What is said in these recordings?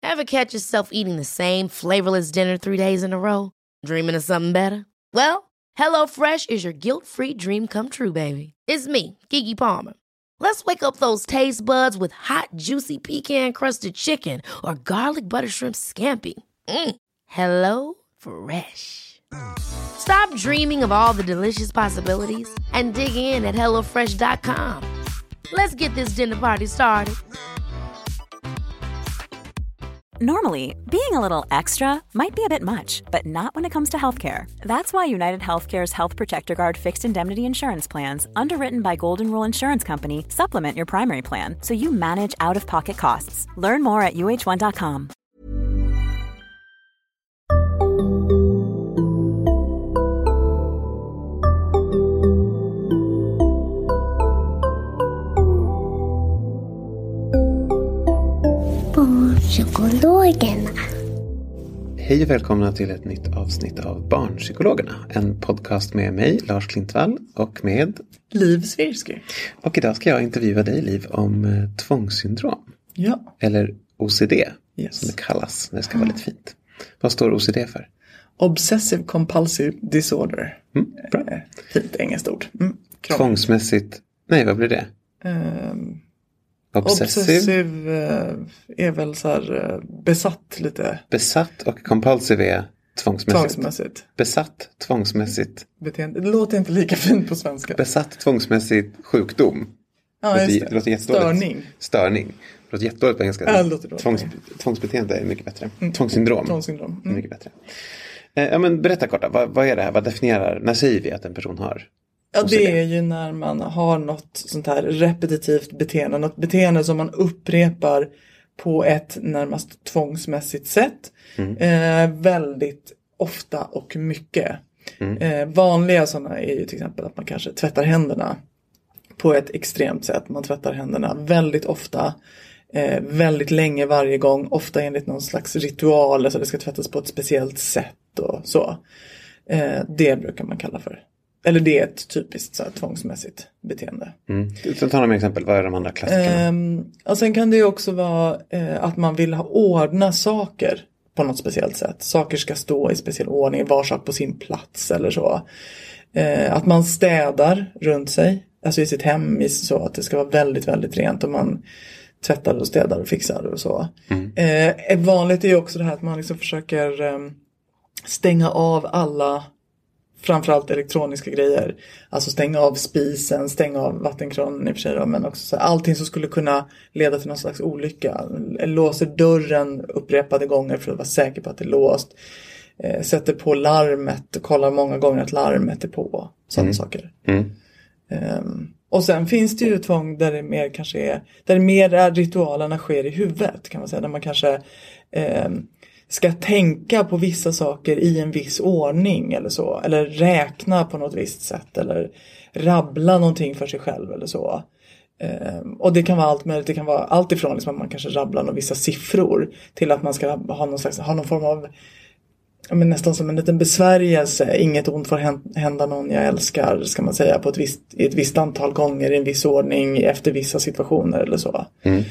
Ever catch yourself eating the same flavorless dinner 3 days in a row? Dreaming of something better? Well, HelloFresh is your guilt-free dream come true, baby. It's me, Keke Palmer. Let's wake up those taste buds with hot, juicy pecan-crusted chicken or garlic butter shrimp scampi. Hello Fresh. Stop dreaming of all the delicious possibilities and dig in at HelloFresh.com. Let's get this dinner party started. Normally, being a little extra might be a bit much, but not when it comes to healthcare. That's why United Healthcare's Health Protector Guard fixed indemnity insurance plans, underwritten by Golden Rule Insurance Company, supplement your primary plan so you manage out-of-pocket costs. Learn more at uh1.com. Barnpsykologerna. Hej och välkomna till ett nytt avsnitt av Barnpsykologerna. En podcast med mig, Lars Klintvall, och med Liv Svirsky. Och idag ska jag intervjua dig, Liv, om tvångssyndrom. Ja. Eller OCD, Yes. som det kallas när det ska vara lite fint. Vad står OCD för? Obsessive Compulsive Disorder. Bra. Fint engelskt ord. Tvångsmässigt, nej, vad blir det? Obsessive är väl så här besatt lite. Besatt och compulsive är tvångsmässigt. Besatt, tvångsmässigt. Beteende. Det låter inte lika fint på svenska. Besatt, tvångsmässigt, sjukdom. Ja, just det låter jättedåligt. Störning. Det låter jättedåligt på engelska. Ja, det låter dåligt. Tvångsbeteende är mycket bättre. Tvångssyndrom. Tvångssyndrom. Mycket bättre. Ja, men berätta kort då. Vad är det här? Vad definierar, när säger vi att en person har? Ja, det är ju när man har något sånt här repetitivt beteende. Något beteende som man upprepar på ett närmast tvångsmässigt sätt. Väldigt ofta och mycket. Vanliga sådana är ju till exempel att man kanske tvättar händerna på ett extremt sätt. Man tvättar händerna väldigt ofta. Väldigt länge varje gång. Ofta enligt någon slags ritual. Så det ska tvättas på ett speciellt sätt och så. Det brukar man kalla för. Eller det är ett typiskt så här, tvångsmässigt beteende. Så ta några exempel. Vad är de andra klassikerna? Och sen kan det ju också vara att man vill ordna saker på något speciellt sätt. Saker ska stå i speciell ordning. Var sak på sin plats eller så. Att man städar runt sig. Alltså i sitt hem. Så att det ska vara väldigt, väldigt rent. Och man tvättar och städar och fixar och så. Vanligt är ju också det här att man liksom försöker stänga av alla, framförallt elektroniska grejer. Alltså stänga av spisen, stänga av vattenkranen i och för sig då, men också så här, allting som skulle kunna leda till någon slags olycka. Låser dörren upprepade gånger för att vara säker på att det är låst. Sätter på larmet och kollar många gånger att larmet är på. Sådana saker. Och sen finns det ju tvång där det mer kanske är, där det mer är ritualerna sker i huvudet, kan man säga. Där man kanske ska tänka på vissa saker i en viss ordning eller så. Eller räkna på något visst sätt. Eller rabbla någonting för sig själv eller så. Och det kan vara allt möjligt. Det kan vara allt ifrån liksom att man kanske rabblar några vissa siffror. Till att man ska ha någon form av, men nästan som en liten besvärjelse. Inget ont får hända någon jag älskar, ska man säga, på i ett visst antal gånger i en viss ordning efter vissa situationer eller så.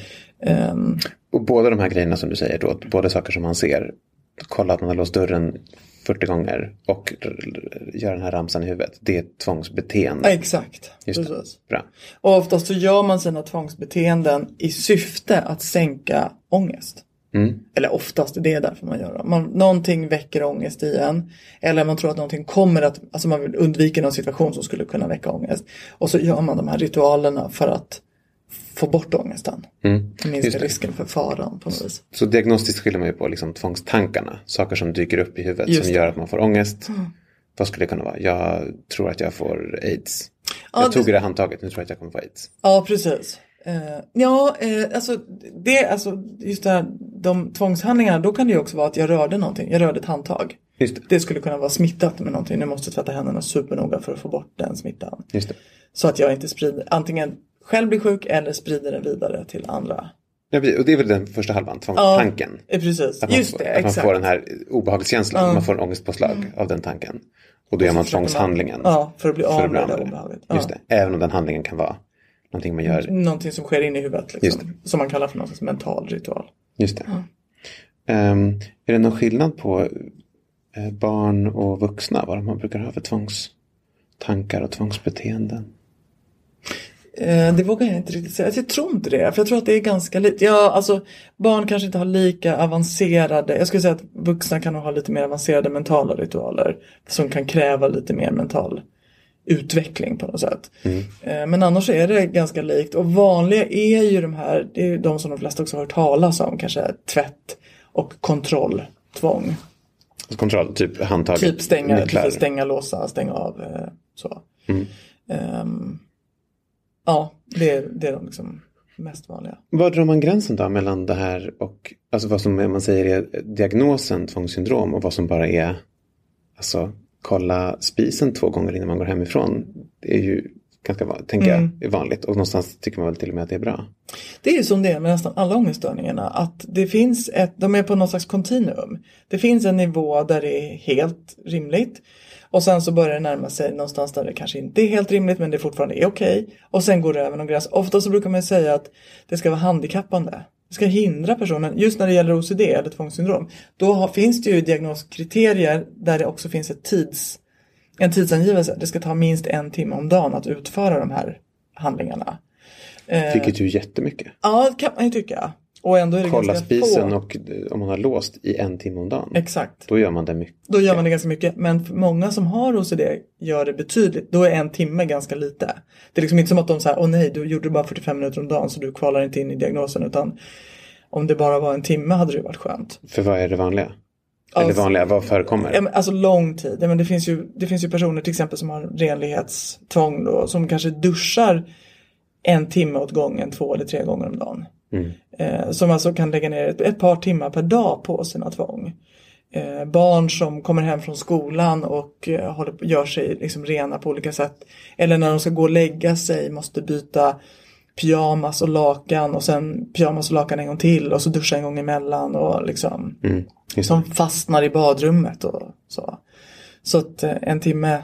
Och båda de här grejerna som du säger då, både saker som man ser, kolla att man har låst dörren 40 gånger och gör den här ramsan i huvudet, det är ett tvångsbeteende. Ja, exakt. Just det. Bra. Och oftast så gör man sina tvångsbeteenden i syfte att sänka ångest. Eller oftast, det är därför man gör det. Någonting väcker ångest i en. Eller man tror att någonting kommer att, alltså man vill undvika någon situation som skulle kunna väcka ångest. Och så gör man de här ritualerna för att få bort ångesten. Minska risken för faran på något vis. Så diagnostiskt skiljer man ju på liksom tvångstankarna. Saker som dyker upp i huvudet som gör att man får ångest. Vad skulle det kunna vara? Jag tror att jag får AIDS. Jag tog det handtaget, nu tror jag att jag kommer få AIDS. Ja, precis. Alltså just det här, de tvångshandlingarna, då kan det ju också vara att jag rörde någonting. Jag rörde ett handtag. Just det. Det skulle kunna vara smittat med någonting. Jag måste tvätta händerna supernoga för att få bort den smittan. Just det. Så att jag inte sprider, antingen själv blir sjuk eller sprider den vidare till andra. Ja, och det är väl den första halvan, tvångstanken. Ja, precis. Att man, just det, att man exakt. får den här obehagskänslan, man får en ångestpåslag av den tanken. Och då gör man tvångshandlingen. Ja, för att bli av med det obehagligt. Just det, även om den handlingen kan vara någonting man gör. Någonting som sker in i huvudet liksom. Som man kallar för någon slags mental ritual. Just det. Är det någon skillnad på barn och vuxna? Vad man brukar ha för tvångstankar och tvångsbeteenden? Det vågar jag inte riktigt säga. Jag tror inte det. För jag tror att det är ganska lite. Ja, alltså barn kanske inte har lika avancerade. Jag skulle säga att vuxna kan ha lite mer avancerade mentala ritualer. Som kan kräva lite mer mental utveckling på något sätt. Men annars är det ganska likt. Och vanliga är ju de här. Det är ju de som de flesta också har hört talas om. Kanske tvätt och kontrolltvång. Kontroll, typ handtaget. Typ stänga, låsa, stänga av. Så. Ja, det är de liksom mest vanliga. Var drar man gränsen då mellan det här och alltså vad som man säger är diagnosen tvångssyndrom och vad som bara är alltså kolla spisen 2 gånger innan man går hemifrån? Det är ju ganska tänker jag, är vanligt och någonstans tycker man väl till och med att det är bra. Det är ju som det är med nästan alla ångeststörningarna att det finns de är på något slags kontinuum. Det finns en nivå där det är helt rimligt. Och sen så börjar det närma sig någonstans där det kanske inte är helt rimligt men det fortfarande är okej. Och sen går det över någon gräns. Ofta så brukar man säga att det ska vara handikappande. Det ska hindra personen. Just när det gäller OCD eller tvångssyndrom. Då finns det ju diagnoskriterier där det också finns en tidsangivelse. Det ska ta minst 1 timme om dagen att utföra de här handlingarna. Vilket ju jättemycket. Ja, det kan man ju tycka. Och ändå är det kolla ganska spisen få. Och om man har låst i 1 timme om dagen. Exakt. Då gör man det mycket. Då gör man det ganska mycket. Men många som har OCD gör det betydligt. Då är 1 timme ganska lite. Det är liksom inte som att de säger, åh nej, du gjorde bara 45 minuter om dagen så du kvalar inte in i diagnosen. Utan om det bara var 1 timme hade det varit skönt. För vad är det vanliga? Eller vanliga, vad förekommer? Alltså lång tid. Men det finns ju personer till exempel som har renlighetstvång då, som kanske duschar 1 timme åt gången 2 eller 3 gånger om dagen. Som alltså kan lägga ner ett par timmar per dag på sina tvång. Barn som kommer hem från skolan och gör sig liksom rena på olika sätt. Eller när de ska gå och lägga sig måste byta pyjamas och lakan och sen pyjamas och lakan en gång till och så duscha en gång emellan och liksom som fastnar i badrummet och så. Så att 1 timme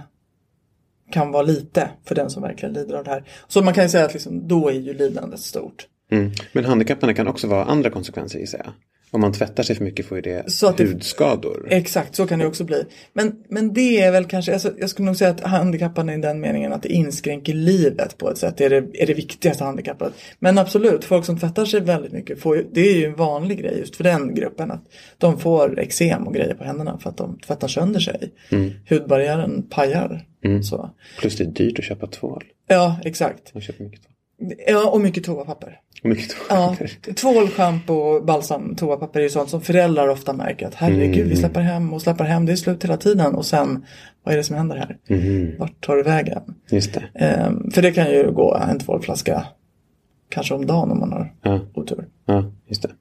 kan vara lite för den som verkligen lider av det här. Så man kan ju säga att liksom, då är ju lidandet stort. Men handikappen kan också vara andra konsekvenser i sig. Om man tvättar sig för mycket får ju det hudskador. Exakt, så kan det också bli. Men det är väl kanske, jag skulle nog säga att handikappen är i den meningen att det inskränker livet på ett sätt. Det är det viktigaste handikappet. Men absolut, folk som tvättar sig väldigt mycket det är ju en vanlig grej just för den gruppen. Att de får eksem och grejer på händerna för att de tvättar sönder sig. Hudbarriären pajar. Så. Plus det är dyrt att köpa tvål. Ja, exakt. Man köper mycket tvål. Ja, och mycket toapapper. Ja, tvål, shampoo, balsam, toapapper är ju sånt som föräldrar ofta märker att herregud, vi släpper hem, det är slut hela tiden och sen, vad är det som händer här? Vart tar det vägen? Just det. För det kan ju gå en tvålflaska kanske om dagen om man har otur. Ja, just det.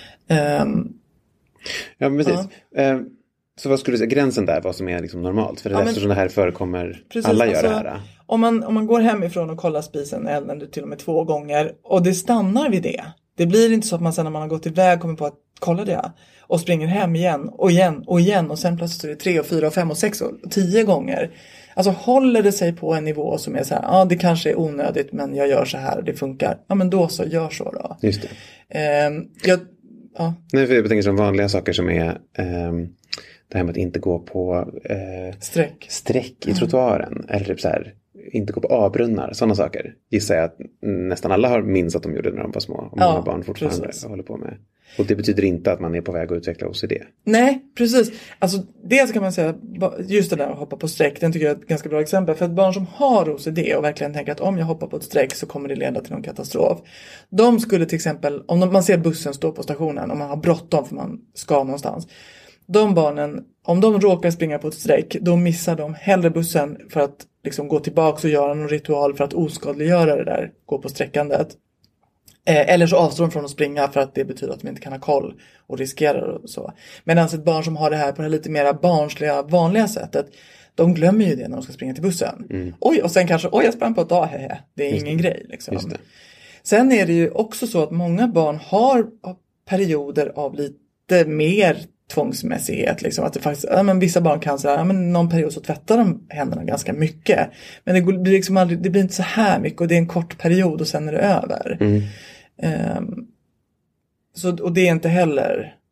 Ja, precis. Så vad skulle du säga, gränsen där, vad som är liksom normalt? För det är eftersom det här förekommer, precis, alla gör det här. Om man går hemifrån och kollar spisen eller till och med 2 gånger och det stannar vid det. Det blir inte så att man sen när man har gått iväg kommer på att kolla det och springer hem igen och igen och igen och sen plötsligt är det 3 och 4 och 5 och 6 och 10 gånger. Alltså håller det sig på en nivå som är så här, det kanske är onödigt men jag gör så här och det funkar. Ja men då så, gör så då. Just det. Nej, för jag tänker som vanliga saker som är det här med att inte gå på streck i trottoaren. Eller typ så här, inte gå på avbrunnar. Sådana saker. Gissar jag att nästan alla har minns att de gjorde när de var små. Och många barn fortfarande håller på med. Och det betyder inte att man är på väg att utveckla OCD. Nej, precis. Alltså dels kan man säga, just det där att hoppa på streck, den tycker jag är ett ganska bra exempel. För ett barn som har OCD och verkligen tänker att om jag hoppar på ett streck så kommer det leda till någon katastrof. De skulle till exempel, om man ser bussen stå på stationen och man har bråttom för man ska någonstans. De barnen, om de råkar springa på ett streck, då missar de hellre bussen för att liksom gå tillbaka och göra någon ritual för att oskadliggöra det där, gå på sträckandet. Eller så avstår de från att springa för att det betyder att de inte kan ha koll och riskerar och så. Medan ett barn som har det här på det lite mer barnsliga, vanliga sättet, de glömmer ju det när de ska springa till bussen. Oj, och sen kanske, jag sprang på ett dag, det är ingen grej liksom. Just det. Sen är det ju också så att många barn har perioder av lite mer tvångsmässighet liksom, att det faktiskt, vissa barn kan säga, någon period så tvättar de händerna ganska mycket, men det blir liksom aldrig, det blir inte så här mycket och det är en kort period och sen är det över. Och det är inte heller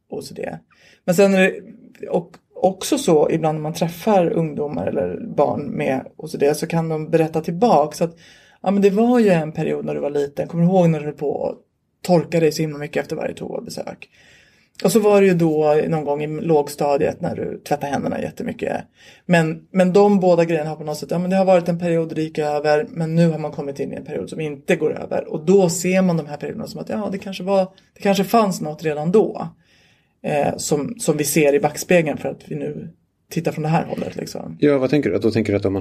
OCD. Men sen är det också så ibland när man träffar ungdomar eller barn med OCD så kan de berätta tillbaka så att men det var ju en period när du var liten. Kommer du ihåg när du höll på att torka dig så himla mycket efter varje toabesök? Och så var det ju då någon gång i lågstadiet när du tvättade händerna jättemycket. Men de båda grejerna har på något sätt, men det har varit en period det gick över, men nu har man kommit in i en period som inte går över. Och då ser man de här perioderna som att det kanske fanns något redan då. Som vi ser i backspegeln för att vi nu tittar från det här hållet. Liksom. Ja, vad tänker du? Då tänker du att om man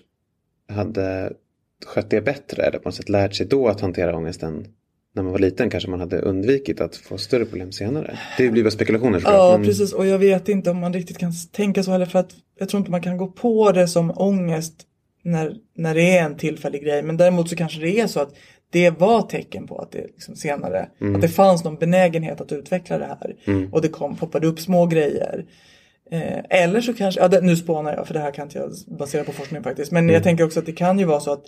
hade skött det bättre eller på något sätt lärt sig då att hantera ångesten när man var liten kanske man hade undvikit att få större problem senare. Det blir bara spekulationer. Ja, precis. Och jag vet inte om man riktigt kan tänka så heller för att jag tror inte man kan gå på det som ångest när det är en tillfällig grej. Men däremot så kanske det är så att det var tecken på att det liksom senare, att det fanns någon benägenhet att utveckla det här. Och det poppade upp små grejer. Eller så kanske, nu spånar jag för det här kan inte jag basera på forskning faktiskt. Men jag tänker också att det kan ju vara så att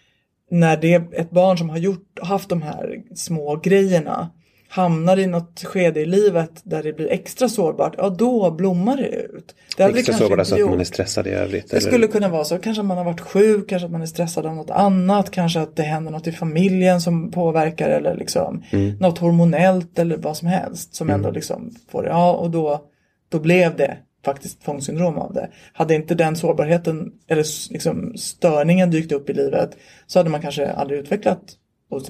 när det är ett barn som har haft de här små grejerna hamnar i något skede i livet där det blir extra sårbart, då blommar det ut. Det extra sårbart så att man är stressad i övrigt? Det skulle kunna vara så. Kanske man har varit sjuk, kanske att man är stressad av något annat, kanske att det händer något i familjen som påverkar eller liksom något hormonellt eller vad som helst som ändå liksom får det. Ja, och då blev det faktiskt tvångssyndrom av det. Hade inte den sårbarheten eller liksom störningen dykt upp i livet så hade man kanske aldrig utvecklat OCD.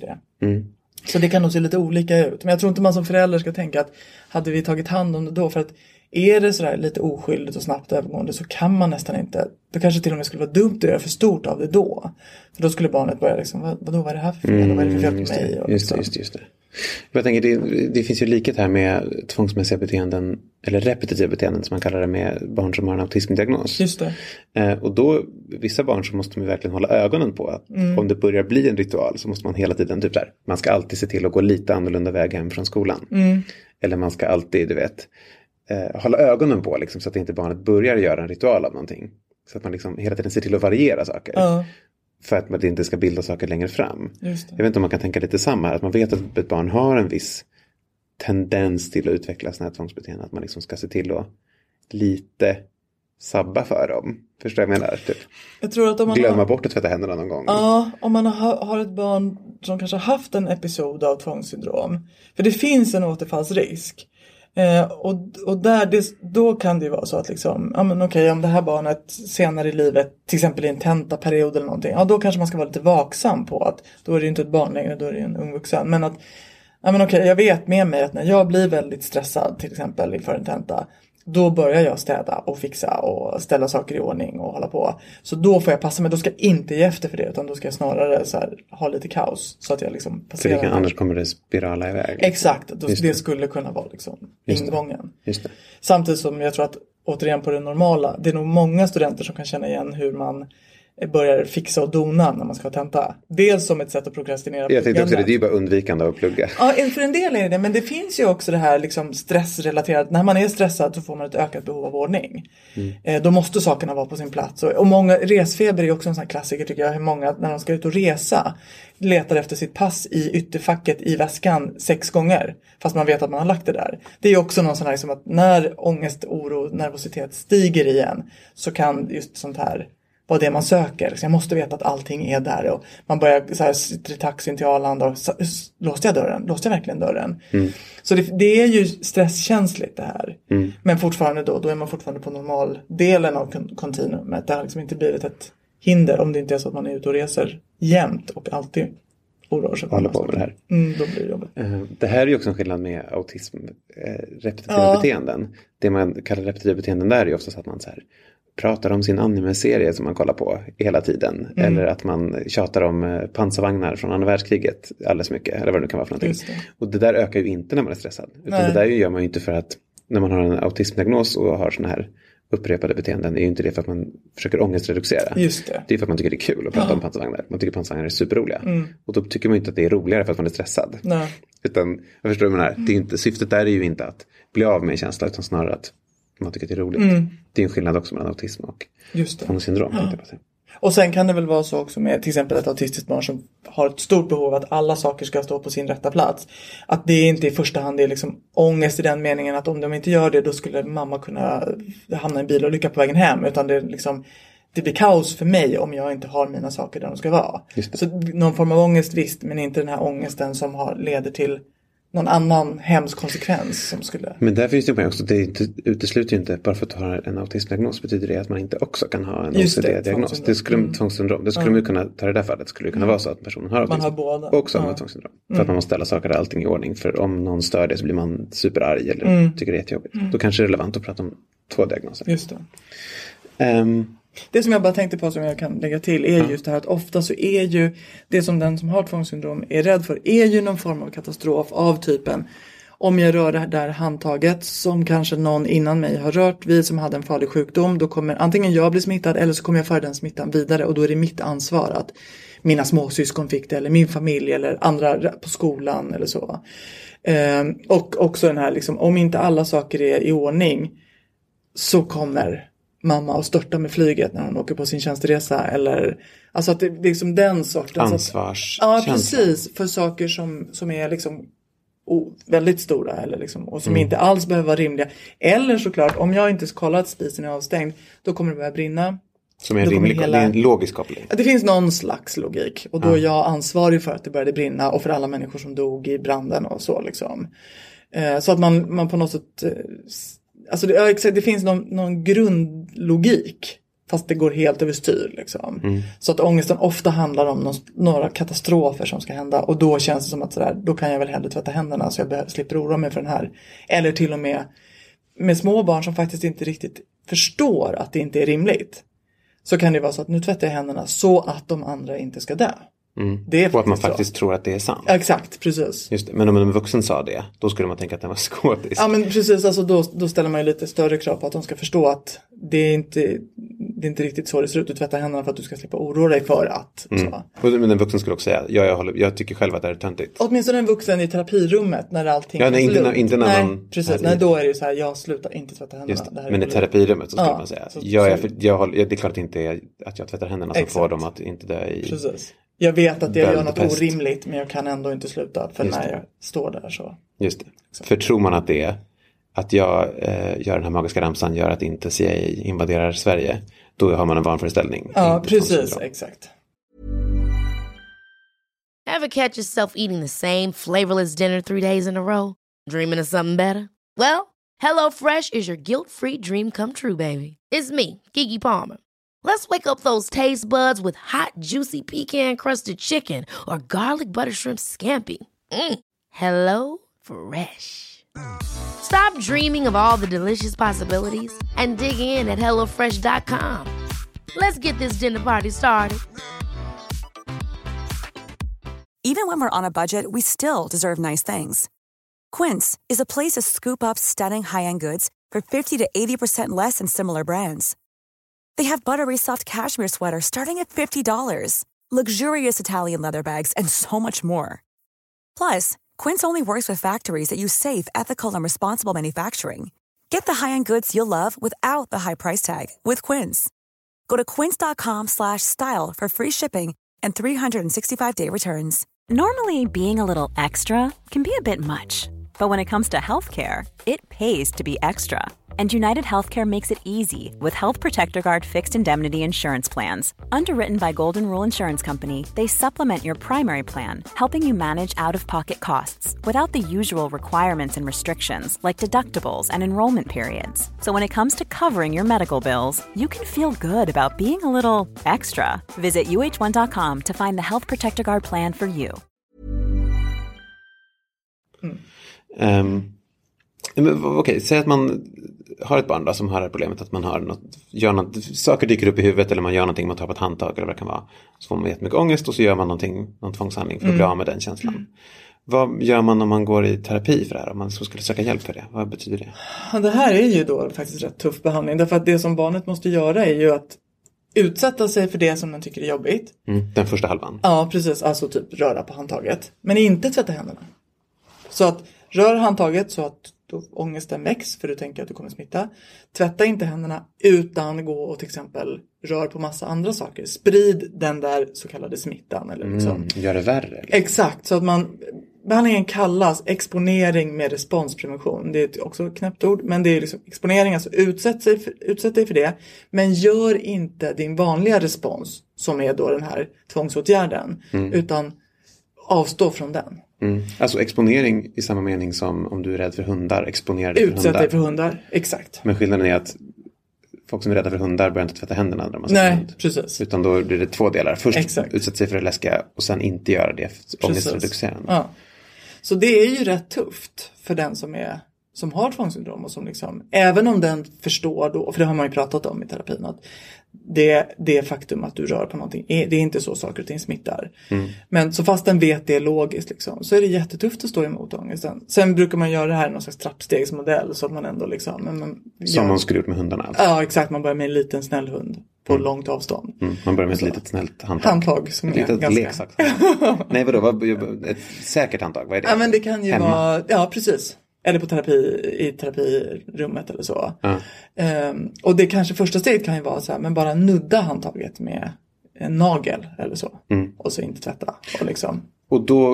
Så det kan nog se lite olika ut. Men jag tror inte man som förälder ska tänka att hade vi tagit hand om det då, för att är det sådär lite oskyldigt och snabbt övergående så kan man nästan inte, då kanske till och med skulle vara dumt att göra för stort av det då. För då skulle barnet börja liksom, vad är det här för fel? Vad är det för fel på mig? Och just det. Jag tänker, det finns ju likhet här med tvångsmässiga beteenden eller repetitiva beteenden som man kallar det med barn som har en autismdiagnos. Just det. Och då, vissa barn så måste man verkligen hålla ögonen på att om det börjar bli en ritual så måste man hela tiden typ där, man ska alltid se till att gå lite annorlunda väg hem från skolan. Eller man ska alltid, hålla ögonen på liksom, så att inte barnet börjar göra en ritual av någonting. Så att man liksom hela tiden ser till att variera saker. För att man inte ska bilda saker längre fram. Jag vet inte om man kan tänka lite samma här. Att man vet att ett barn har en viss tendens till att utveckla sådana här tvångsbeteenden. Att man liksom ska se till att lite sabba för dem. Förstår jag menar? Typ. Jag tror att om man glömma bort att tvätta händerna någon gång. Ja, om man har ett barn som kanske har haft en episod av tvångssyndrom. För det finns en återfallsrisk. Och då kan det ju vara så att liksom, om det här barnet senare i livet, till exempel i en tentaperiod eller någonting, då kanske man ska vara lite vaksam på att då är det inte ett barn längre, då är det en ung vuxen. Men att, jag vet med mig att när jag blir väldigt stressad till exempel inför en tenta, då börjar jag städa och fixa och ställa saker i ordning och hålla på. Så då får jag passa mig. Då ska jag inte ge efter för det. Utan då ska jag snarare så här, ha lite kaos. Så att jag liksom passerar. För annars kommer det spirala iväg. Exakt. Det skulle kunna vara liksom ingången. Just det. Samtidigt som jag tror att återigen på det normala. Det är nog många studenter som kan känna igen hur man börjar fixa och dona när man ska tenta. Dels som ett sätt att prokrastinera. Jag tänkte också det är ju bara undvikande av att plugga. Ja, för en del är det. Men det finns ju också det här liksom stressrelaterat. När man är stressad så får man ett ökat behov av ordning. Då måste sakerna vara på sin plats. Och många, resfeber är också en sån här klassiker tycker jag. Hur många när de ska ut och resa letar efter sitt pass i ytterfacket i väskan 6 gånger. Fast man vet att man har lagt det där. Det är också någon sån här liksom att när ångest, oro, nervositet stiger igen. Så kan just sånt här vad det är man söker. Så jag måste veta att allting är där. Och man börjar så här, sitter i taxin till Arlanda och låste jag dörren? Låste jag verkligen dörren? Så det är ju stresskänsligt det här. Men fortfarande då är man fortfarande på normaldelen av kontinuumet. Det har liksom inte blivit ett hinder om det inte är så att man är ute och reser jämt och alltid oroar sig. Håller på med det här. Då blir det jobbigt. Det här är ju också en skillnad med autism. Repetitiva beteenden. Det man kallar repetitiva beteenden där är ju ofta så att man så här pratar om sin anime-serie som man kollar på hela tiden. Eller att man tjatar om pansarvagnar från andra världskriget alldeles mycket. Eller vad det nu kan vara för någonting. Och det där ökar ju inte när man är stressad. Utan det där gör man ju inte för att när man har en autismdiagnos och har såna här upprepade beteenden är ju inte det för att man försöker ångestreducera. Just det. Det är för att man tycker det är kul att prata om pansarvagnar. Man tycker pansarvagnar är superroliga. Och då tycker man ju inte att det är roligare för att man är stressad. Nej. Utan, jag förstår vad man är. Det är inte, syftet där är ju inte att bli av med en känsla utan snarare att man tycker att det är roligt. Det är en skillnad också mellan autism och tvångssyndrom. Och sen kan det väl vara så också med till exempel ett autistiskt barn som har ett stort behov att alla saker ska stå på sin rätta plats. Att det inte i första hand är liksom ångest i den meningen att om de inte gör det då skulle mamma kunna hamna i en bilolycka på vägen hem. Utan det blir kaos för mig om jag inte har mina saker där de ska vara. Så någon form av ångest visst, men inte den här ångesten som leder till någon annan hemsk konsekvens som skulle... Men där finns det ju också, det utesluter ju inte, bara för att ha en autismdiagnos betyder det att man inte också kan ha en OCD-diagnos. Det skulle tvångssyndrom. Det skulle man kunna ta det där fallet. Skulle det kunna vara så att personen har autism. Man har båda. Och också har tvångssyndrom. För att man måste ställa saker och allting i ordning. För om någon stör det så blir man superarg eller tycker det är jättejobbigt. Då kanske det är relevant att prata om 2 diagnoser. Just det. Det som jag bara tänkte på som jag kan lägga till är just det här att ofta så är ju det som den som har tvångssyndrom är rädd för är ju någon form av katastrof av typen om jag rör det där handtaget som kanske någon innan mig har rört vid som hade en farlig sjukdom, då kommer antingen jag bli smittad eller så kommer jag föra den smittan vidare och då är det mitt ansvar att mina småsyskon fick det eller min familj eller andra på skolan eller så. Och också den här liksom, om inte alla saker är i ordning så kommer mamma att störta med flyget när hon åker på sin tjänsteresa eller alltså att det är liksom den sortens ansvarskänsla. Ja, precis, för saker som är liksom väldigt stora eller liksom, och som inte alls behöver vara rimliga. Eller såklart, om jag inte kollar att spisen är avstängd, då kommer det börja brinna. Som är en rimlig, det är en logisk koppling. Det finns någon slags logik. Och då är jag ansvarig för att det började brinna och för alla människor som dog i branden och så liksom. Så att man på något sätt... Alltså det finns någon grundlogik. Fast det går helt överstyr liksom. Så att ångesten ofta handlar om några katastrofer som ska hända. Och då känns det som att sådär, då kan jag väl hellre tvätta händerna så jag slipper oroa mig för den här. Eller till och med små barn som faktiskt inte riktigt förstår att det inte är rimligt. Så kan det vara så att nu tvättar jag händerna så att de andra inte ska dö. Det är och att man faktiskt tror att det är sant. Exakt, precis. Just det. Men om en vuxen sa det, då skulle man tänka att den var skådis. Ja, men precis. Alltså då ställer man ju lite större krav på att de ska förstå att det är inte riktigt så det ser ut. Du tvättar händerna för att du ska slippa oroa dig för att. Så. Men en vuxen skulle också säga, jag tycker själv att det är töntigt. Åtminstone en vuxen i terapirummet när allting är slut. Inte när man... Precis. Nej, då är det ju så här, jag slutar inte tvätta händerna. Just det. Men i terapirummet så skulle man säga, det är klart inte att jag tvättar händerna som får dem att inte dö i... Precis. Jag vet att jag gör något orimligt, men jag kan ändå inte sluta för när jag står där så. Just det. För tror man att det är att jag gör den här magiska ramsan gör att inte CIA invaderar Sverige, då har man en vanföreställning. Ja, precis. Exakt. Ever catch yourself eating the same flavorless dinner 3 days in a row? Dreaming of something better? Well, HelloFresh is your guilt-free dream come true, baby. It's me, Keke Palmer. Let's wake up those taste buds with hot, juicy pecan-crusted chicken or garlic butter shrimp scampi. Hello Fresh. Stop dreaming of all the delicious possibilities and dig in at HelloFresh.com. Let's get this dinner party started. Even when we're on a budget, we still deserve nice things. Quince is a place to scoop up stunning high-end goods for 50 to 80% less than similar brands. They have buttery soft cashmere sweaters starting at $50, luxurious Italian leather bags, and so much more. Plus, Quince only works with factories that use safe, ethical, and responsible manufacturing. Get the high-end goods you'll love without the high price tag with Quince. Go to quince.com/style for free shipping and 365-day returns. Normally, being a little extra can be a bit much, but when it comes to healthcare, it pays to be extra. And United Healthcare makes it easy with Health Protector Guard fixed indemnity insurance plans. Underwritten by Golden Rule Insurance Company, they supplement your primary plan, helping you manage out-of-pocket costs without the usual requirements and restrictions like deductibles and enrollment periods. So when it comes to covering your medical bills, you can feel good about being a little extra. Visit uh1.com to find the Health Protector Guard plan for you. Okej, säg att man har ett barn då, som har det problemet att man har saker dyker upp i huvudet eller man gör någonting, man tar på ett handtag eller vad det kan vara. Så får man jättemycket ångest och så gör man någon tvångshandling för att bli av med den känslan. Vad gör man om man går i terapi för det här? Om man så skulle söka hjälp för det? Vad betyder det? Ja, det här är ju då faktiskt rätt tuff behandling. Därför att det som barnet måste göra är ju att utsätta sig för det som man tycker är jobbigt. Den första halvan. Ja, precis. Alltså typ röra på handtaget. Men inte tvätta händerna. Så att rör handtaget så att då ångesten väcks för du tänker att du kommer smitta. Tvätta inte händerna utan gå och till exempel rör på massa andra saker. Sprid den där så kallade smittan. Eller liksom. Gör det värre. Exakt, så att behandlingen kallas exponering med responsprevention. Det är också ett knäppt ord, men det är liksom exponering, alltså utsätt dig för det. Men gör inte din vanliga respons, som är då den här tvångsåtgärden, utan avstå från den. Alltså exponering i samma mening som om du är rädd för hundar, exponera dig för hundar. Utsätt dig för hundar, exakt. Men skillnaden är att folk som är rädda för hundar börjar inte tvätta händerna när man Nej, precis. Utan då blir det 2 delar. Först utsätta sig för det läskiga och sen inte göra det ångestreducerande. Ja. Så det är ju rätt tufft för den som har tvångssyndrom och som liksom, även om den förstår då, för det har man ju pratat om i terapin, att det faktum att du rör på någonting, det är inte så saker och ting smittar. Men så fast den vet det logiskt liksom, så är det jättetufft att stå emot ångesten. Sen brukar man göra det här i någon slags trappstegsmodell så att man ändå liksom... Som man skulle gjort med hundarna alltså. Ja, exakt. Man börjar med en liten snäll hund på långt avstånd. Man börjar med ett litet snällt handtag. Handtag som är ganska... leksak. Nej, vadå? Ett säkert handtag, vad är det? Ja, men det kan ju vara... Ja, precis. Eller på i terapirummet eller så. Och det kanske första steget kan ju vara så här, men bara nudda handtaget med en nagel eller så. Och så inte tvätta. Och då,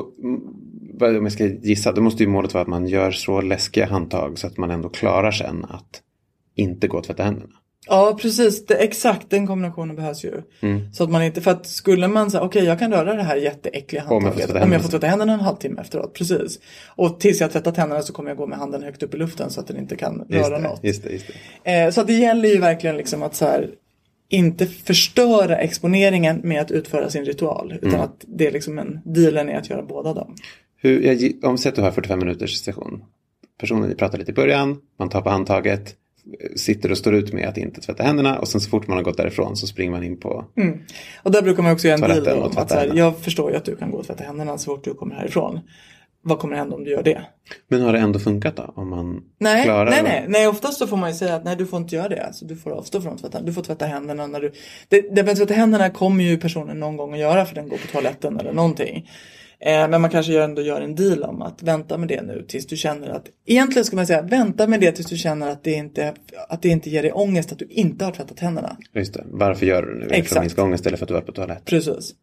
om jag ska gissa, då måste ju målet vara att man gör så läskiga handtag så att man ändå klarar sen att inte gå och tvätta händerna. Ja, precis. Exakt den kombinationen behövs ju. Så att man inte, för att skulle man säga, okej, jag kan röra det här jätteäckliga handtaget om jag får tvätta händerna en halvtimme efteråt. Precis. Och tills jag tvättat händerna så kommer jag gå med handen högt upp i luften så att den inte kan röra något. Just det. Så att det gäller ju verkligen liksom att så här, inte förstöra exponeringen med att utföra sin ritual. Utan att det är liksom dealen är att göra båda dem. Om sätt du har 45 minuters session. Personen pratar lite i början, man tar på handtaget, sitter och står ut med att inte tvätta händerna och sen så fort man har gått därifrån så springer man in på och där brukar man också göra en deal om att så här, jag förstår ju att du kan gå och tvätta händerna så fort du kommer härifrån. Vad kommer hända om du gör det? Men har det ändå funkat då? Om man klarar det? Nej, oftast så får man ju säga att nej, du får inte göra det. Alltså, du får avstå från att tvätta. Du får tvätta händerna när du... Det med tvätta händerna kommer ju personen någon gång att göra för den går på toaletten eller någonting. Men man kanske ändå gör en deal om att vänta med det nu tills du känner att... Egentligen ska man säga, vänta med det tills du känner att det inte ger dig ångest att du inte har tvättat händerna. Just det. Varför gör du det nu? För att minska ångest eller för att du är på toaletten? Precis.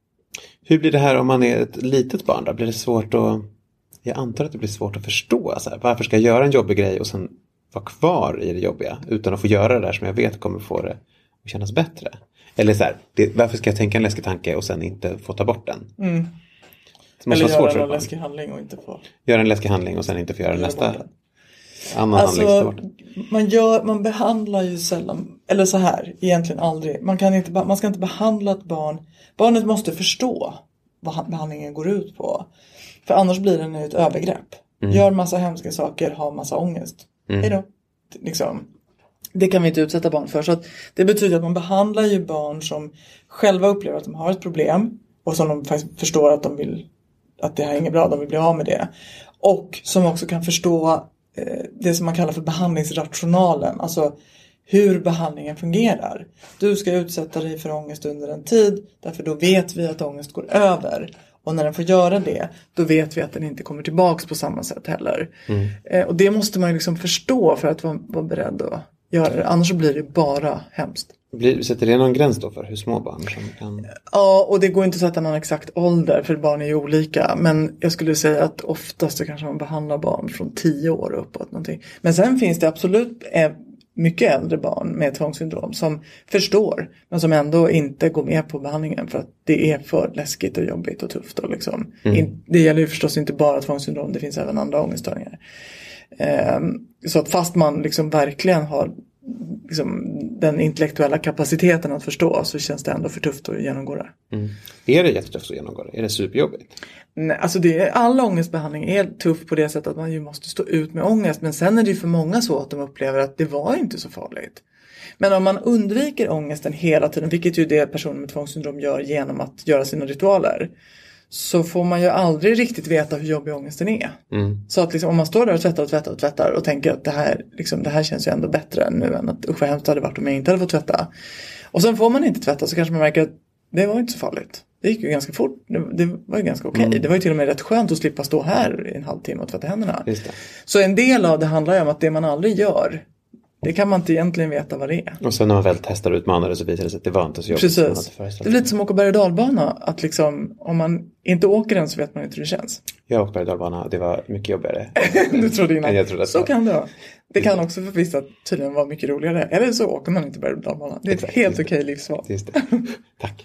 Hur blir det här om man är ett litet barn då? Blir det svårt att... Jag antar att det blir svårt att förstå. Så här, varför ska jag göra en jobbig grej och sen vara kvar i det jobbiga utan att få göra det där som jag vet kommer få det att kännas bättre? Eller så här, varför ska jag tänka en läskig tanke och sen inte få ta bort den? Eller göra en läskig handling och inte få... Göra en läskig handling och sen inte få göra nästa annan handling. Man behandlar ju sällan, eller så här, egentligen aldrig. Man ska inte behandla ett barn. Barnet måste förstå vad behandlingen går ut på. För annars blir den ett övergrepp. Gör massa hemska saker, har massa ångest. Hejdå. Liksom. Det kan vi inte utsätta barn för. Så att det betyder att man behandlar ju barn som själva upplever att de har ett problem. Och som de faktiskt förstår att det här är inget bra, de vill bli av med det. Och som också kan förstå det som man kallar för behandlingsrationalen. Alltså hur behandlingen fungerar. Du ska utsätta dig för ångest under en tid. Därför då vet vi att ångest går över. Och när den får göra det, då vet vi att den inte kommer tillbaks på samma sätt heller. Och det måste man ju liksom förstå för att vara beredd att göra det. Annars så blir det bara hemskt. Sätter det någon gräns då för hur små barn som kan... Ja, och det går inte att sätta någon exakt ålder för barn är ju olika. Men jag skulle säga att oftast så kanske man behandlar barn från 10 år uppåt någonting. Men sen finns det absolut mycket äldre barn med tvångssyndrom som förstår. Men som ändå inte går med på behandlingen för att det är för läskigt och jobbigt och tufft. Och liksom. Det gäller ju förstås inte bara tvångssyndrom, det finns även andra ångeststörningar. Så att fast man liksom verkligen har liksom den intellektuella kapaciteten att förstå så känns det ändå för tufft att genomgå det. Är det jättetufft att genomgå det? Är det superjobbigt? Nej, alltså all ångestbehandling är tuff på det sättet att man ju måste stå ut med ångest. Men sen är det ju för många så att de upplever att det var inte så farligt. Men om man undviker ångesten hela tiden, vilket ju det personer med tvångssyndrom gör genom att göra sina ritualer, så får man ju aldrig riktigt veta hur jobbig ångesten är. Så att liksom, om man står där och tvättar och tänker att det här känns ju ändå bättre nu än att usch vad hemskt hade varit om jag inte hade fått tvätta. Och sen får man inte tvätta så kanske man märker att det var inte så farligt. Det gick ju ganska fort. Det var ju ganska okej. Det var ju till och med rätt skönt att slippa stå här i en halvtimme och tvätta händerna. Just det. Så en del av det handlar ju om att det man aldrig gör, det kan man inte egentligen veta vad det är. Och sen när man väl testar och utmanar det så visar det sig att det var inte så jobbigt. Precis. Det är lite som att åka berg- och dalbana. Att liksom, om man inte åker den så vet man inte hur det känns. Jag åkte berg- och dalbana. Det var mycket jobbigare. Du trodde innan. Jag trodde att så kan det vara. Det kan också för vissa tydligen vara mycket roligare. Eller så åker man inte berg- och dalbana. Det är ett helt okej livsval. Just det. Tack.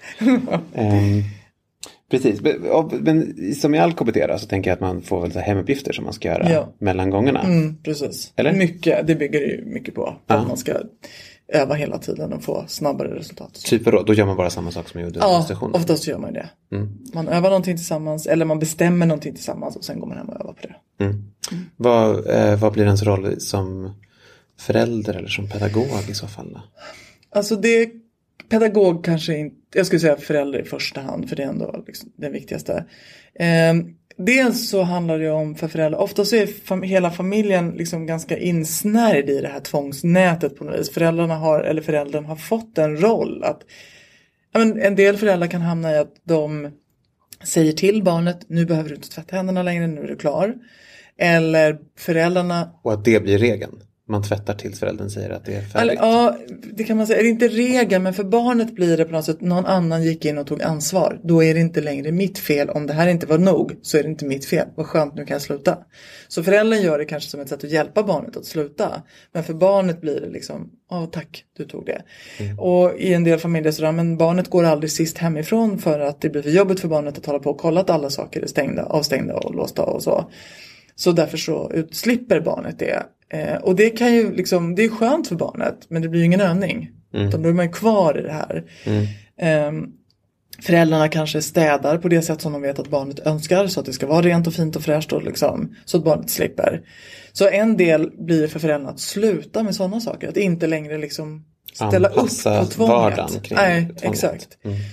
Precis. Men som i all KBT då, så tänker jag att man får väl hemuppgifter som man ska göra mellan gångerna. Precis. Eller? Mycket, det bygger ju mycket på. Att man ska öva hela tiden och få snabbare resultat. Typ då gör man bara samma sak som man gjorde under sessionen? Ja, oftast gör man det. Man övar någonting tillsammans eller man bestämmer någonting tillsammans och sen går man hem och övar på det. Vad blir ens roll som förälder eller som pedagog i så fall? Alltså pedagog kanske inte, jag skulle säga förälder i första hand, för det är ändå liksom den viktigaste. Dels så handlar det om för föräldrar, ofta så är hela familjen liksom ganska insnärjd i det här tvångsnätet på något vis. Föräldern har fått en roll att, en del föräldrar kan hamna i att de säger till barnet, nu behöver du inte tvätta händerna längre, nu är du klar. Eller föräldrarna... Och att det blir regeln. Man tvättar tills föräldern säger att det är färdigt. Ja, det kan man säga. Det är inte regeln, men för barnet blir det på något sätt, någon annan gick in och tog ansvar. Då är det inte längre mitt fel. Om det här inte var nog så är det inte mitt fel. Vad skönt, nu kan jag sluta. Så föräldern gör det kanske som ett sätt att hjälpa barnet att sluta. Men för barnet blir det liksom, tack, du tog det. Och i en del familjer så men barnet går aldrig sist hemifrån för att det blir för jobbigt för barnet att hålla på och kolla att alla saker är avstängda och låsta och så. Så därför så slipper barnet det. Och det kan ju liksom, det är skönt för barnet, men det blir ju ingen övning. Utan då är man ju kvar i det här. Föräldrarna kanske städar på det sätt som de vet att barnet önskar, så att det ska vara rent och fint och fräscht och liksom, så att barnet slipper. Så en del blir för föräldrarna att sluta med sådana saker, att inte längre liksom ställa upp på tvånget. Nej, exakt.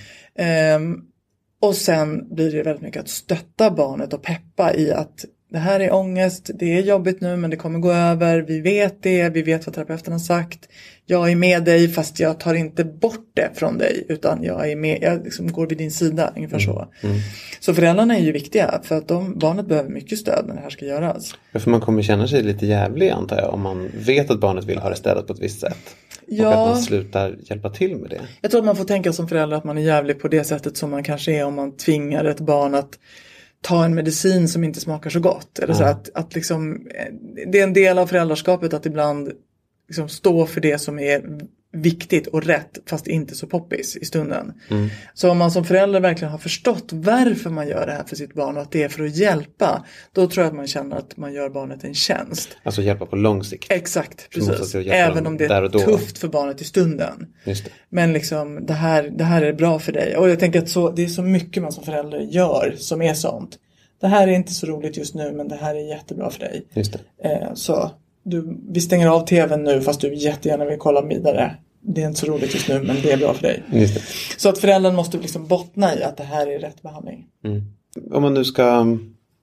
Och sen blir det väldigt mycket att stötta barnet och peppa i att det här är ångest, det är jobbigt nu men det kommer gå över, vi vet vad terapeuten har sagt. Jag är med dig fast jag tar inte bort det från dig utan jag liksom går vid din sida, ungefär så. Så föräldrarna är ju viktiga för att barnet behöver mycket stöd när det här ska göras. Ja, för man kommer känna sig lite jävlig antar jag om man vet att barnet vill ha det städat på ett visst sätt. Och att man slutar hjälpa till med det. Jag tror att man får tänka som förälder att man är jävlig på det sättet som man kanske är om man tvingar ett barn att ta en medicin som inte smakar så gott. Eller så att liksom, det är en del av föräldraskapet att ibland liksom stå för det som är viktigt och rätt fast inte så poppis i stunden. Så om man som förälder verkligen har förstått varför man gör det här för sitt barn och att det är för att hjälpa, då tror jag att man känner att man gör barnet en tjänst. Alltså hjälpa på lång sikt. Exakt, precis. Även om det är tufft för barnet i stunden. Just det. Men liksom, det här är bra för dig. Och jag tänker att det är så mycket man som förälder gör som är sånt. Det här är inte så roligt just nu, men det här är jättebra för dig. Just det. Så vi stänger av tvn nu fast du jättegärna vill kolla vidare. Det är inte så roligt just nu, men det är bra för dig. Just det. Så att föräldern måste liksom bottna i att det här är rätt behandling. Om man nu ska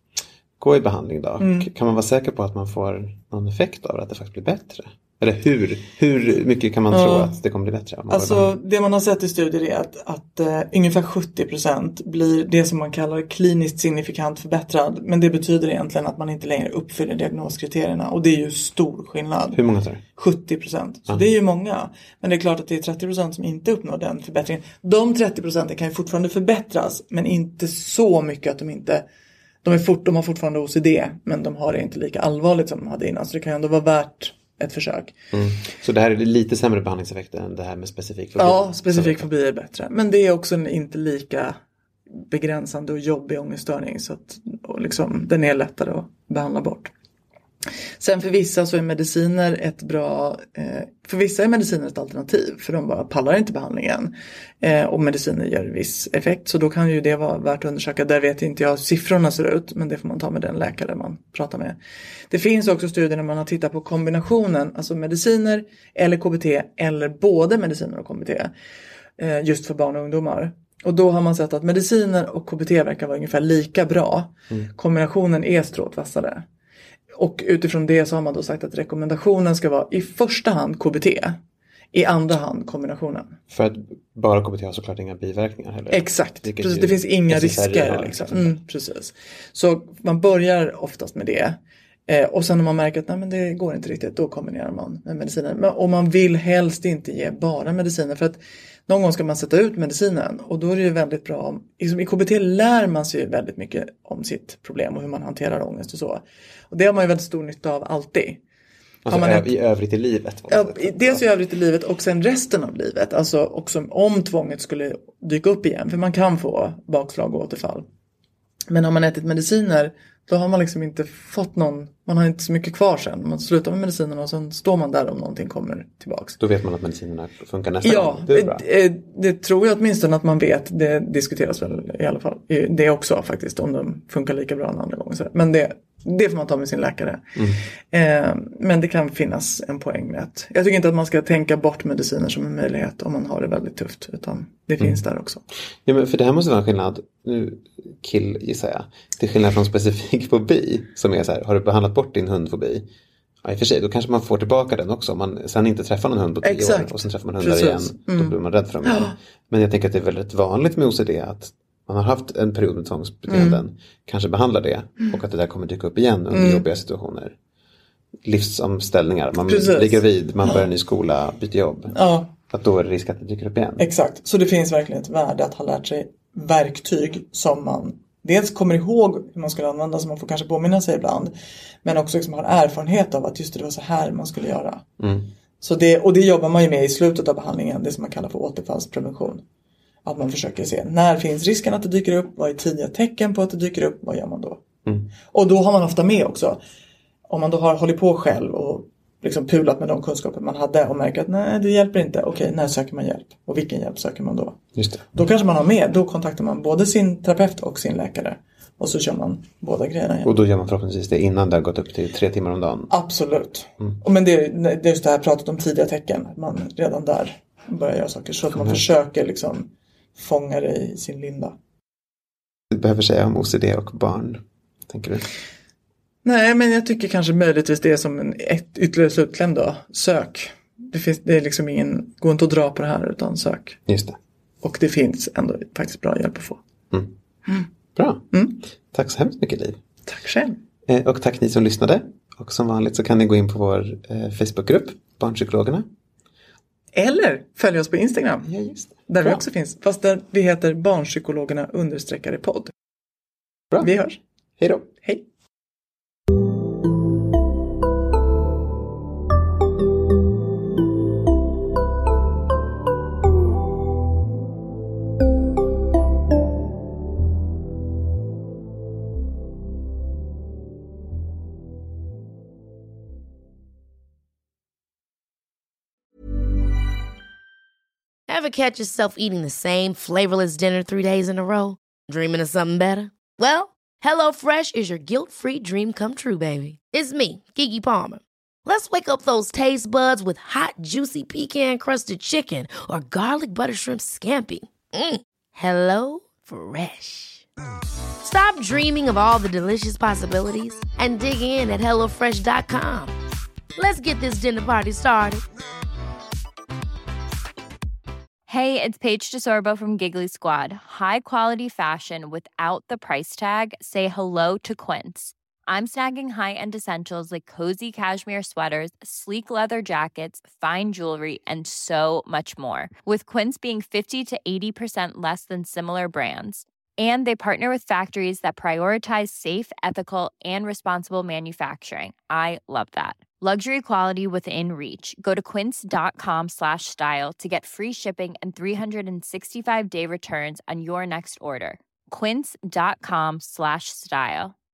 gå i behandling då, kan man vara säker på att man får någon effekt av att det faktiskt blir bättre? Eller hur mycket kan man tro att det kommer bli bättre? Alltså det man har sett i studier är att ungefär 70% blir det som man kallar kliniskt signifikant förbättrad. Men det betyder egentligen att man inte längre uppfyller diagnoskriterierna. Och det är ju stor skillnad. Hur många tar det? 70%. Så det är ju många. Men det är klart att det är 30% som inte uppnår den förbättringen. De 30% kan ju fortfarande förbättras. Men inte så mycket att de har fortfarande OCD. Men de har det inte lika allvarligt som de hade innan. Så det kan ju ändå vara värt ett försök. Så det här är lite sämre behandlingseffekter än det här med specifik fobi? Ja, specifik fobi är bättre. Men det är också inte lika begränsande och jobbig ångeststörning. Så att den är lättare att behandla bort. Sen för vissa så är mediciner ett alternativ. För de bara pallar inte behandlingen. Och mediciner gör viss effekt. Så då kan ju det vara värt att undersöka. Där vet inte jag hur siffrorna ser ut. Men det får man ta med den läkare man pratar med. Det finns också studier när man har tittat på kombinationen. Alltså mediciner eller KBT. Eller både mediciner och KBT. Just för barn och ungdomar. Och då har man sett att mediciner och KBT verkar vara ungefär lika bra. Kombinationen är stråtvassare. Och utifrån det så har man då sagt att rekommendationen ska vara i första hand KBT. i andra hand kombinationen. För att bara KBT har såklart inga biverkningar heller. Exakt, precis, det finns inga risker. Liksom. Precis. Så man börjar oftast med det. Och sen när man märker att nej, men det går inte riktigt, då kombinerar man med mediciner. Och man vill helst inte ge bara mediciner, för att någon gång ska man sätta ut medicinen. Och då är det ju väldigt bra om, liksom i KBT lär man sig väldigt mycket om sitt problem och hur man hanterar ångest och så. Och det har man ju väldigt stor nytta av alltid. Alltså i övrigt i livet? Dels i övrigt i livet och sen resten av livet. Alltså också om tvånget skulle dyka upp igen. För man kan få bakslag och återfall. Men har man ätit mediciner, då har man liksom inte fått någon, man har inte så mycket kvar sen. Man slutar med medicinerna och sen står man där om någonting kommer tillbaks. Då vet man att medicinerna funkar nästa gång. Det är bra. Det tror jag åtminstone att man vet. Det diskuteras väl i alla fall. Det också faktiskt, om de funkar lika bra en andra gång. Men det får man ta med sin läkare. Men det kan finnas en poäng med att, jag tycker inte att man ska tänka bort mediciner som en möjlighet om man har det väldigt tufft, utan det finns där också. Ja, men för det här måste vara en skillnad, nu gissar jag, till skillnad från specifik fobi, som är så här, har du behandlat bort din hundfobi? Ja, i och för sig, då kanske man får tillbaka den också om man sen inte träffar någon hund på 10 år och sen träffar man hundar igen, då blir man rädd för dem igen. Men jag tänker att det är väldigt vanligt med OCD att man har haft en period med tvångsbeteenden, kanske behandlar det och att det där kommer dyka upp igen under jobbiga situationer. Livsomställningar, man blir gravid, man börjar en ny skola, byter jobb. Att då är det risk att det dyker upp igen. Exakt, så det finns verkligen ett värde att ha lärt sig verktyg som man dels kommer ihåg hur man skulle använda, som man får kanske påminna sig ibland. Men också liksom har erfarenhet av att just det var så här man skulle göra. Så det jobbar man ju med i slutet av behandlingen, det som man kallar för återfallsprevention. Att man försöker se, när finns risken att det dyker upp? Vad är tidiga tecken på att det dyker upp? Vad gör man då? Och då har man ofta med också. Om man då har hållit på själv och liksom pulat med de kunskaper man hade och märker att nej, det hjälper inte. Okej, när söker man hjälp? Och vilken hjälp söker man då? Just det. Då kanske man har med, då kontaktar man både sin terapeut och sin läkare. Och så kör man båda grejerna igen. Och då gör man förhoppningsvis det innan det har gått upp till 3 timmar om dagen? Absolut. Men det är just det här pratat om tidiga tecken. Man redan där börjar göra saker. Så att man försöker liksom fånga det i sin linda. Du behöver säga om OCD och barn, tänker du? Nej, men jag tycker kanske möjligtvis det är som ett ytterligare slutkläm då. Sök. Det är liksom gå inte att dra på det här, utan sök. Just det. Och det finns ändå faktiskt bra hjälp att få. Bra. Tack så hemskt mycket, Liv. Tack själv. Och tack ni som lyssnade. Och som vanligt så kan ni gå in på vår Facebookgrupp, Barnpsykologerna. Eller följ oss på Instagram. Ja, just det. Där vi också finns. Fast där vi heter Barnpsykologerna_podd. Bra. Vi hörs. Hej då. Hej. Ever catch yourself eating the same flavorless dinner 3 days in a row? Dreaming of something better? Well, HelloFresh is your guilt-free dream come true, baby. It's me, Keke Palmer. Let's wake up those taste buds with hot, juicy pecan-crusted chicken or garlic butter shrimp scampi. Hello Fresh. Stop dreaming of all the delicious possibilities and dig in at HelloFresh.com. Let's get this dinner party started. Hey, it's Paige DeSorbo from Giggly Squad. High quality fashion without the price tag. Say hello to Quince. I'm snagging high-end essentials like cozy cashmere sweaters, sleek leather jackets, fine jewelry, and so much more. With Quince being 50 to 80% less than similar brands. And they partner with factories that prioritize safe, ethical, and responsible manufacturing. I love that. Luxury quality within reach. Go to quince.com/style to get free shipping and 365-day returns on your next order. Quince.com/style.